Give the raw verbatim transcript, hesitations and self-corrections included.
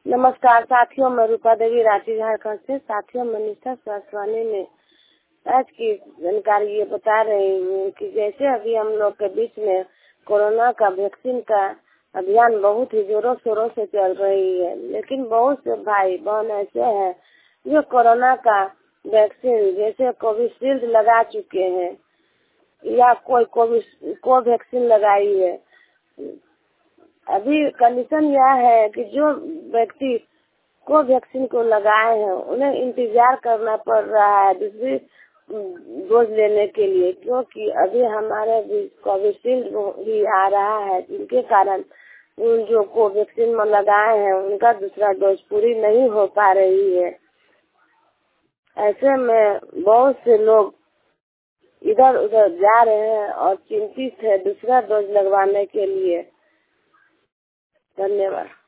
नमस्कार साथियों, मैं रूपा देवी रांची झारखंड से। साथियों, मनीषा स्वास्थ्यवानी में आज की जानकारी ये बता रही हूँ कि जैसे अभी हम लोग के बीच में कोरोना का वैक्सीन का अभियान बहुत ही जोरों शोरों से चल रही है, लेकिन बहुत से भाई बहन ऐसे हैं जो कोरोना का वैक्सीन जैसे कोविशील्ड लगा चुके हैं या कोई कोविड को वैक्सीन लगाई है। अभी कंडीशन यह है कि जो व्यक्ति को वैक्सीन को लगाए हैं उन्हें इंतजार करना पड़ रहा है दूसरी डोज लेने के लिए, क्योंकि अभी हमारे भी कोविशील्ड भी आ रहा है, जिनके कारण उन जो को वैक्सीन में लगाए हैं उनका दूसरा डोज पूरी नहीं हो पा रही है। ऐसे में बहुत से लोग इधर उधर जा रहे हैं और चिंतित है दूसरा डोज लगवाने के लिए। धन्यवाद।